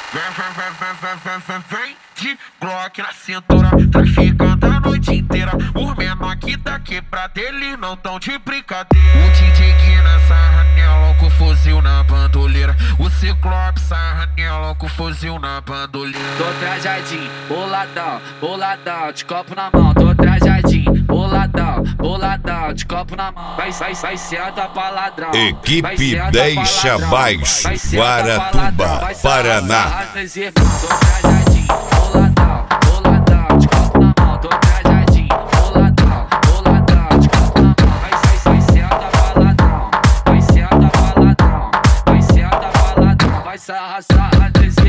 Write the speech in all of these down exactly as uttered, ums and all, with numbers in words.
Vem, vem, vem, vem, vem, vem, vem, vem de Glock na cintura, traficando a noite inteira. Os menor aqui da quebrada, eles não tão de brincadeira. O D J Guina sarra nela com fuzil na bandoleira. O Ciclope sarra nela com fuzil na bandoleira. Tô trajadinho, boladão, boladão, de copo na mão. Tô trajadinho, boladão, boladão, de copo na mão. Vai, vai, vai, senta pra ladrão. Equipe Deixa Baixo, Guaratuba, Paraná. Tô trajadinho, boladão, boladão, de copo na mão. Tô trajadinho, boladão, boladão, de copo na mão. Vai, vai, vai, senta pra ladrão. Vai, senta pra ladrão. Vai, senta pra ladrão. Vai, sarra, sarra, nesse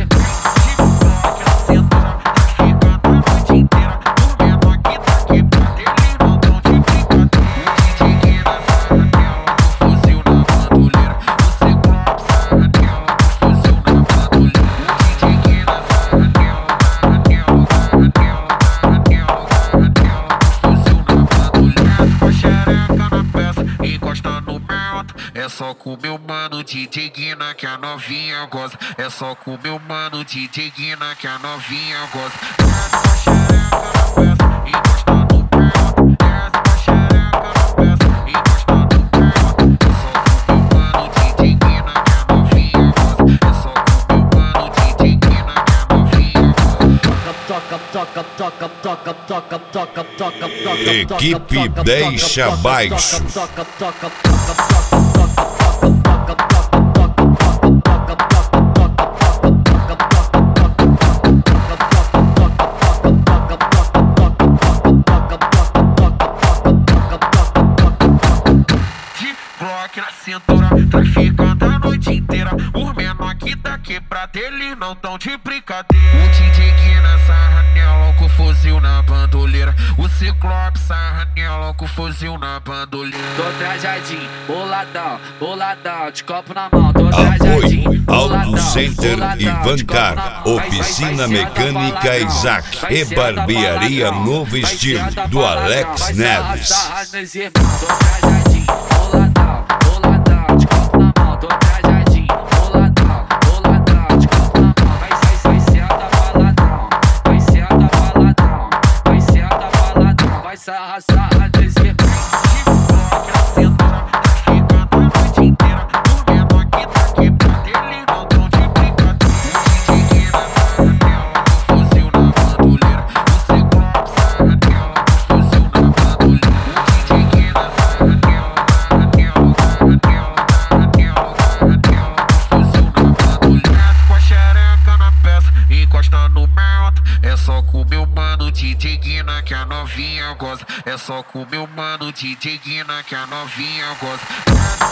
é só com meu mano D J Guina que a novinha goza. É só com meu mano D J Guina que a novinha goza. Desce com a xereca na peça, encosta no pé. Desce com a xereca na peça, encosta no pé. É só com meu mano D J Guina que a novinha goza. É só com meu mano D J Guina que a novinha goza. Toca, toca, toca, toca, toca, toca, toca, toca. Equipe Deixa Baixo. Toca, toca, toca. Glock na cintura, traficando a noite inteira. Os menor aqui da quebrada, eles não tão de brincadeira. O D J Guina sarra nela com fuzil na bandoleira. O Ciclope sarra nela com fuzil na bandoleira. Tô trajadinho, boladão, boladão, de copo na mão. Tô trajadinho, Auto Center Ivancar, Oficina Mecânica Isaac e Barbearia Novo Estilo, do Alex Neves. Tô trajadinho, boladão, boladão, de copo na mão. Tô trajadinho, boladão, boladão, de copo na mão. Vai, vai, vai, senta pra ladrão. Vai, senta pra ladrão. Vai, senta pra ladrão. Vai, sarra, sarra, nesse é só com meu mano D J Guina que a novinha goza. É só com meu mano D J Guina que a novinha goza.